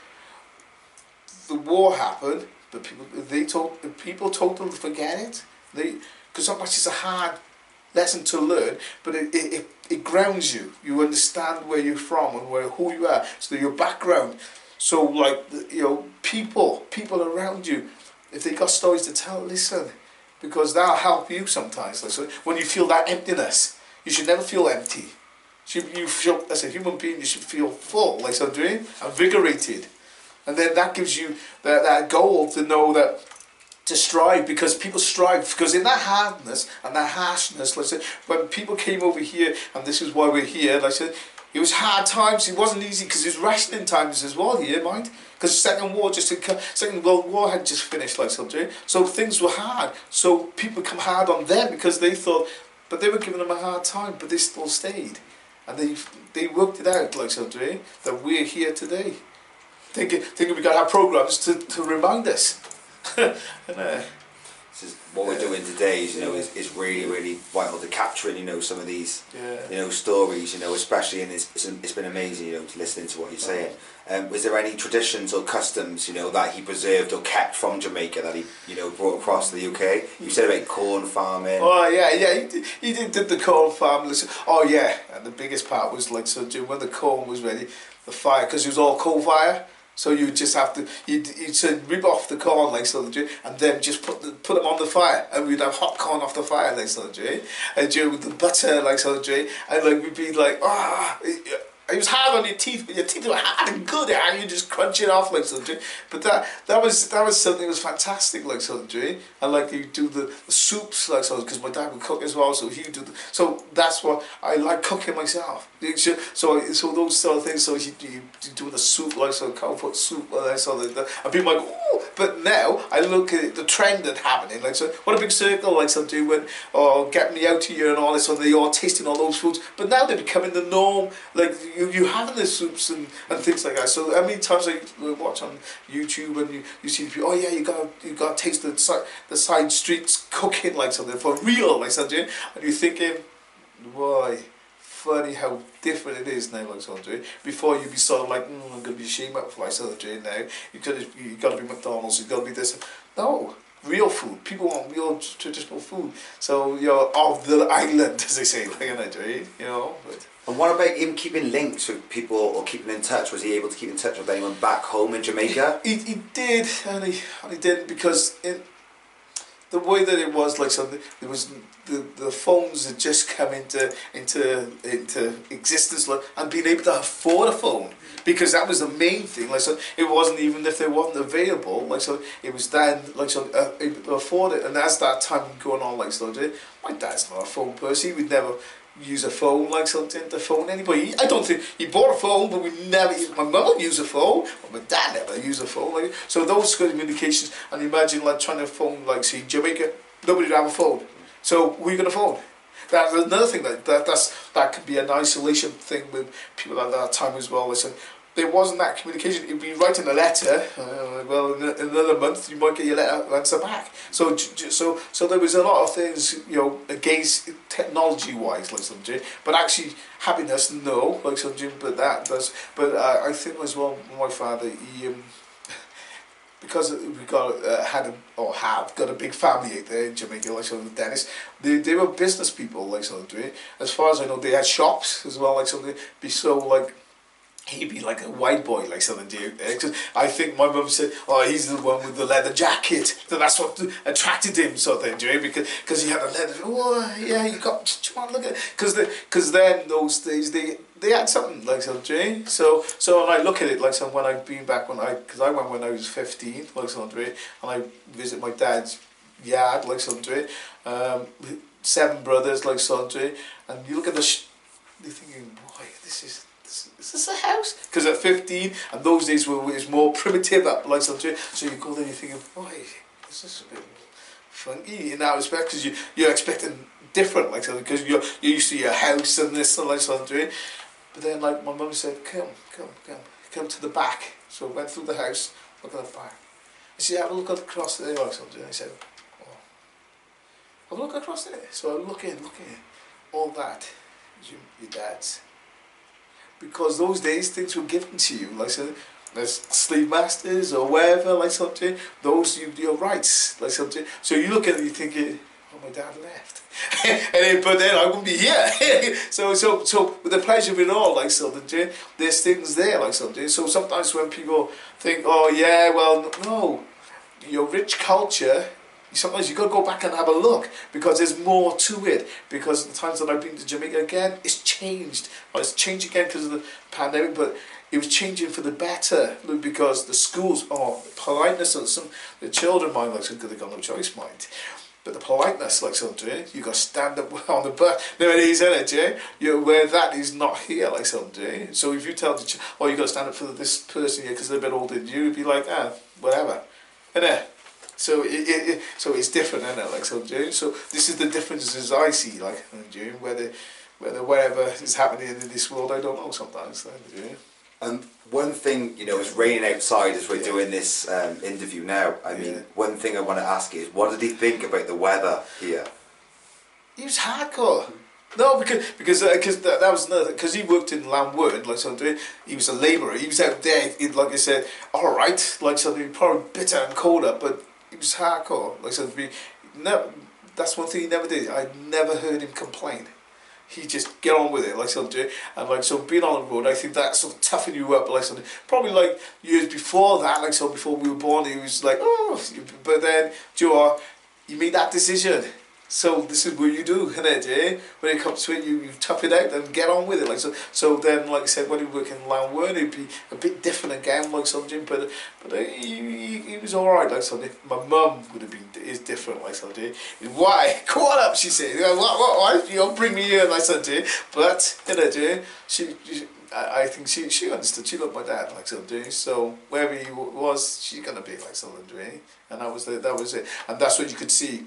The war happened, but people told them to forget it. Because sometimes it's a hard lesson to learn, but it grounds you. You understand where you're from and who you are, so your background. So like, you know, people around you, if they got stories to tell, listen, because that'll help you sometimes. Like, so when you feel that emptiness, you should never feel empty. You feel, as a human being, you should feel full, like so, invigorated. And then that gives you that goal to know that, to strive, because people strive, because in that hardness and that harshness, like I said, when people came over here, and this is why we're here, like I said, it was hard times, it wasn't easy, because it was rationing times as well here, mind, because Second World War had just finished, like something, so things were hard, so people come hard on them, because they thought, but they were giving them a hard time, but they still stayed, and they worked it out, like something, that we're here today. Thinking we got to have programs to remind us. And, this is what we're doing today. Is, you know, is really, really vital to capturing, you know, some of these, you know, stories. You know, especially, and it's been amazing, you know, to listening to what you're saying. Was there any traditions or customs, you know, that he preserved or kept from Jamaica that he, you know, brought across to the UK? You said about corn farming. Oh yeah, he did the corn farm. Oh yeah, and the biggest part was like, so when the corn was ready, the fire, because it was all coal fire. So you just have to, you'd rip off the corn, like so, and then just put them on the fire, and we'd have hot corn off the fire, like so, and with the butter, like so, and like we'd be like, it was hard on your teeth, but your teeth were hard and good, and you just crunch it off, like so, but that was something that was fantastic, like so, and like you do the soups, like so, because my dad would cook as well, so he would do so that's what I like cooking myself. So those sort of things, so you do the soup, like so, cow foot soup, like so, and people like, ooh, but now I look at the trend that's happening, like so, what a big circle, like so, when, or Get Me Out Here and all this, so they all tasting all those foods, but now they're becoming the norm, like you having the soups and things like that. So how many times I watch on YouTube and you see people, oh yeah, you gotta taste the side streets cooking, like something for real, like something, and you're thinking, why? Funny how different it is now, like something. Before you'd be sort of like, I'm gonna be ashamed of like something now. You gotta be McDonald's, you gotta be this. No, real food. People want real traditional food. So you're of the island, as they say, like in Nigeria, you know. But. And what about him keeping links with people or keeping in touch? Was he able to keep in touch with anyone back home in Jamaica? He did, and he didn't, because the way that it was, like something, there was the phones had just come into existence, like, and being able to afford a phone, because that was the main thing. Like, so it wasn't even if they wasn't available. Like, so it was then, like, so able to afford it. And as that time going on, like, so my dad's not a phone person. He would never use a phone, like something to phone anybody. I don't think he bought a phone, but we never. My mum would use a phone, but my dad never used a phone. Like, so those communications, and imagine like trying to phone, like, see, Jamaica, nobody would have a phone. So who are you going to phone? That's another thing that could be an isolation thing with people at that time as well. Listen, there wasn't that communication. You'd be writing a letter. Well, in another month you might get your letter answer back. So there was a lot of things, you know, against technology-wise, like something. But actually, happiness, no, like something. But that does. But I think as well, my father, he. Because we have got a big family out there in Jamaica, like some Dennis, they were business people, like something. As far as I know, they had shops as well, like something. Be so like. He'd be like a white boy, like something, dude. Because I think my mum said, "Oh, he's the one with the leather jacket." So that's what attracted him, sort of thing, because he had a leather. Oh, yeah, you got. Come on, look at. Because then those days they had something like something. So when I look at it, like some when I've been back because I went when I was 15, like something, and I visit my dad's yard, like something. 7 brothers, like something, and you look at you're thinking, boy, is this a house? Because at 15, and those days it was more primitive, like something. So you go there and you're thinking, boy, this is a bit funky in that respect, because you're expecting different, like something, because you're used to your house and this and like something. But then, like, my mum said, come to the back. So I went through the house, look at the back. I said, have a look across there, like something. I said, oh, have a look across there. So I look in, all that is your dad's. Because those days things were given to you, like so, as slave masters or wherever, like something. Those your rights, like something. So you look at it, you thinking, oh, my dad left, but then I wouldn't be here. so with the pleasure of it all, like something, there's things there, like something. So sometimes when people think, oh yeah, well no, your rich culture. Sometimes you got to go back and have a look, because there's more to it. Because the times that I've been to Jamaica again, it's changed. Well, it's changed again because of the pandemic, but it was changing for the better, because the schools, politeness and the children mind, like something, they got no choice mind. But the politeness, like something, you got to stand up on the bus. No, it is, isn't it? Where that is not here, like something. So if you tell the child, you got to stand up for this person here because they're a bit older than you, you'd be like, whatever, innit? So so it's different, isn't it? Like so this is the differences I see, like whether whatever is happening in this world, I don't know sometimes. One thing, it's raining outside as we're doing this interview now. I mean, one thing I want to ask is, what did he think about the weather here? He was hardcore. No, because that was another. Because he worked in Llanwern, like something. He was a labourer. He was out there, like I said, all right, like something probably bitter and colder, but he was hardcore. Like something. That's one thing he never did. I never heard him complain. He just get on with it, like something. And like so, being on the road, I think that sort of toughened you up, like something. Probably like years before that, like so before we were born, he was like, oh, but then you made that decision. So this is what you do, innit? Yeah? When it comes to it, you tough it out and get on with it. Like so then, like I said, when he worked in Llanwern, it'd be a bit different again, like something. But he was all right, like something. My mum would have been is different, like something. Why? Call up, she said. Why? Bring me here, like something. But innit? Yeah? I think she understood. She loved my dad, like something. So wherever he was, she's gonna be like something. And that was it. And that's what you could see.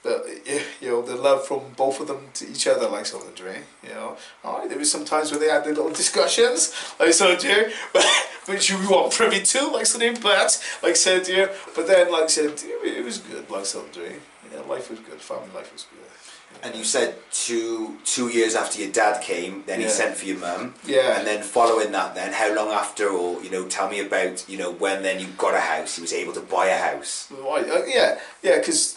The love from both of them to each other, like something, there was some times where they had their little discussions, like something, which you weren't privy to, like something, but like said, but then, like I said, it was good, like something, life was good, family life was good. And you said two years after your dad came, then he sent for your mum. Yeah. And then following that, then how long after, or tell me about when then you got a house, he was able to buy a house. Right. Because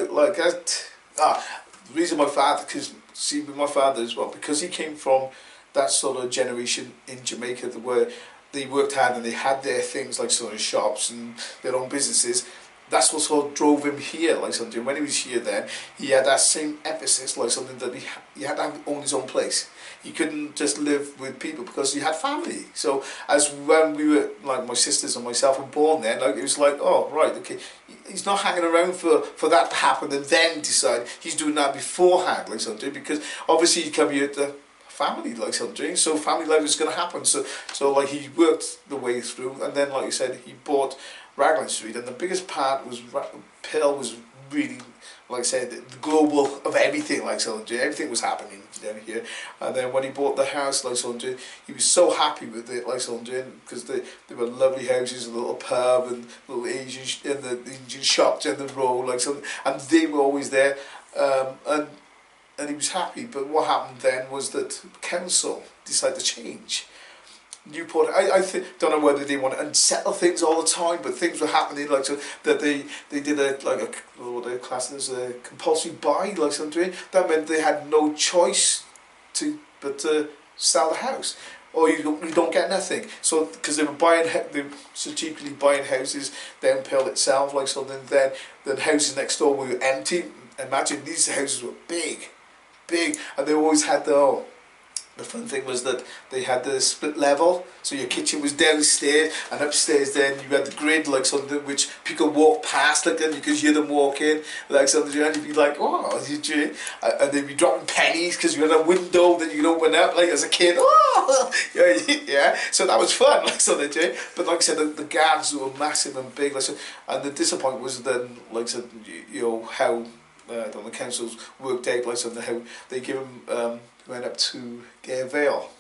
the reason my father, with my father as well, because he came from that sort of generation in Jamaica where they worked hard and they had their things like sort of shops and their own businesses. that's what sort of drove him here, like something. When he was here then, he had that same emphasis, like something that he had to own his own place. He couldn't just live with people because he had family. So as when we were, like my sisters and myself were born then, like it was like, oh right, okay, he's not hanging around for that to happen and then decide. He's doing that beforehand, like something, because obviously he come here to family, like something, so family life is going to happen. So like he worked the way through, and then like you said, he bought Raglan Street, and the biggest part was Pearl was really, like I said, the global of everything, like something. Everything was happening down here, and then when he bought the house, like something, he was so happy with it, like something, because they were lovely houses, a little pub and little Asian and the Indian shops down the road, like something, and they were always there, and he was happy. But what happened then was that council decided to change. Newport, I don't know whether they want to unsettle things all the time, but things were happening, like so that they did what they class as a compulsory buy, like something. That meant they had no choice but to sell the house, or you don't get nothing. So because they were strategically buying houses down Pearl itself, like something. Then the houses next door were empty. Imagine these houses were big, and they always had the fun thing was that they had the split level, so your kitchen was downstairs, and upstairs then you had the grid, like something which people walk past, like, and you could hear them walking, like something, and you'd be like, oh, and they'd be dropping pennies because you had a window that you could open up, like as a kid, oh, yeah, so that was fun, like something, but like I said, the gardens were massive and big, like so, and the disappointment was then, like I said, how the councils worked out, like something, how they give them, went up to Gare Vale,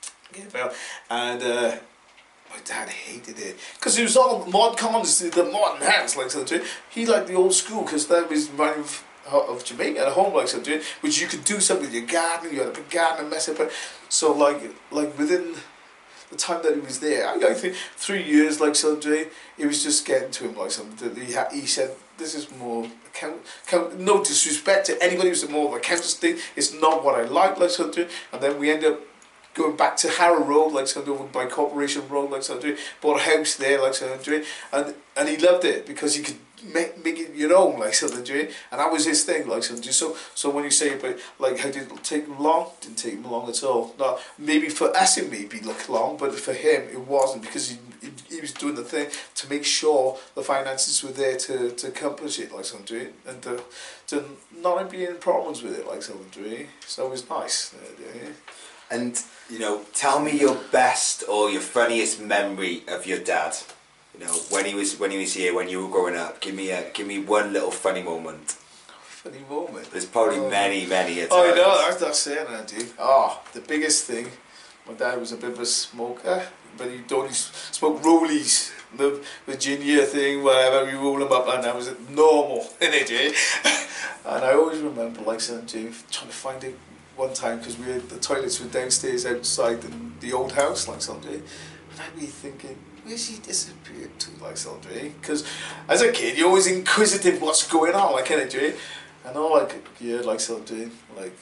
and my dad hated it because it was all mod cons, the modern house, like something. He liked the old school because that was running of Jamaica at home, like something, which you could do something with your garden. You had a big garden and mess up. So like within the time that he was there, I think 3 years, like something, it was just getting to him, like something. He said, this is more no disrespect to anybody who's more of a council thing, it's not what I like something. And then we end up going back to Harrow Road, like something, over by Corporation Road, like something, bought a house there, like something, and he loved it because he could make it your own, like something, and that was his thing, like something. So when you say about like how did it take him long, it didn't take him long at all. Now maybe for us it maybe looked long, but for him it wasn't, because he was doing the thing to make sure the finances were there to accomplish it, like something, and to not be in problems with it, like something. So it was nice. And tell me your best or your funniest memory of your dad. When he was here, when you were growing up. Give me one little funny moment. Funny moment. There's probably many a times. Oh, no, that's it, dude. Oh, the biggest thing. My dad was a bit of a smoker, but he'd only smoke rollies, the Virginia thing, whatever. We roll them up, and that was normal, innit? And I always remember, like, trying to find it one time because the toilets were downstairs outside the old house, like something, and I'd be thinking, where's he disappeared to, like something? Because as a kid, you're always inquisitive what's going on, like innit? And all I could hear, like something, like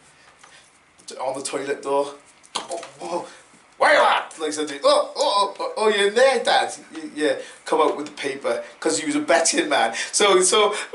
on the toilet door, oh, where you at? Like something, oh, you're in there, Dad. Yeah, come out with the paper, because he was a betting man. So he,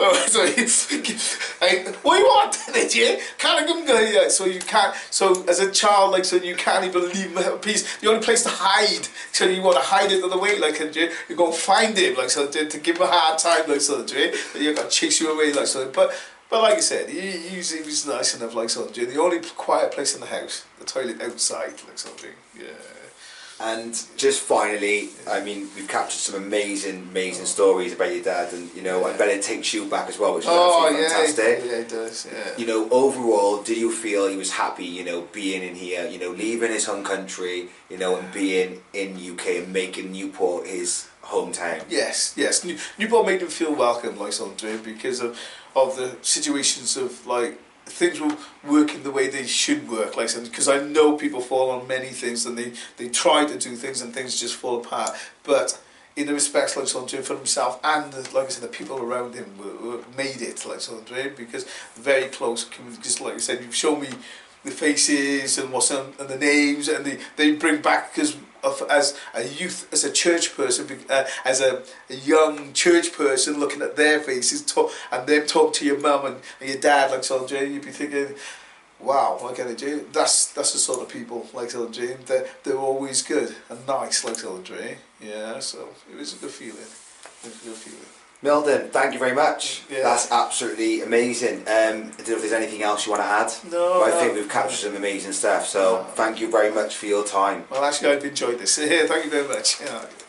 what do you want? Can't give him go. So you can't. So as a child, like so, you can't even leave him a piece. The only place to hide, so you want to hide it the way, like you go and find him, like so, to give him a hard time, like so, you got to chase you away, like so, But like I said, he was nice enough, like something. The only quiet place in the house, the toilet outside, like something. Yeah. And just finally, I mean, we've captured some amazing stories about your dad, and I bet it takes you back as well, which is absolutely fantastic. Yeah, it does. Yeah. Overall, do you feel he was happy, being in here, leaving his home country, and being in UK and making Newport his hometown? Yes. Newport made him feel welcome, like something, because of the situations of like things were working the way they should work, like something. Because I know people fall on many things and they try to do things and things just fall apart. But in the respects, like something, for himself and like I said, the people around him were made it, like something, because very close. Just like I said, you've shown me the faces and what's and the names, and they bring back, because as a youth, as a church person, as a young church person, looking at their faces, and them talk to your mum and your dad like Solid Jane, you'd be thinking, wow, like energy. That's the sort of people like Solid Jane. They're always good and nice like Solid Jane. Yeah, so it was a good feeling. It was a good feeling. Milden, thank you very much. Yeah. That's absolutely amazing. I don't know if there's anything else you want to add. No, but I think we've captured some amazing stuff. So thank you very much for your time. Well, actually, I've enjoyed this. Thank you very much. Yeah.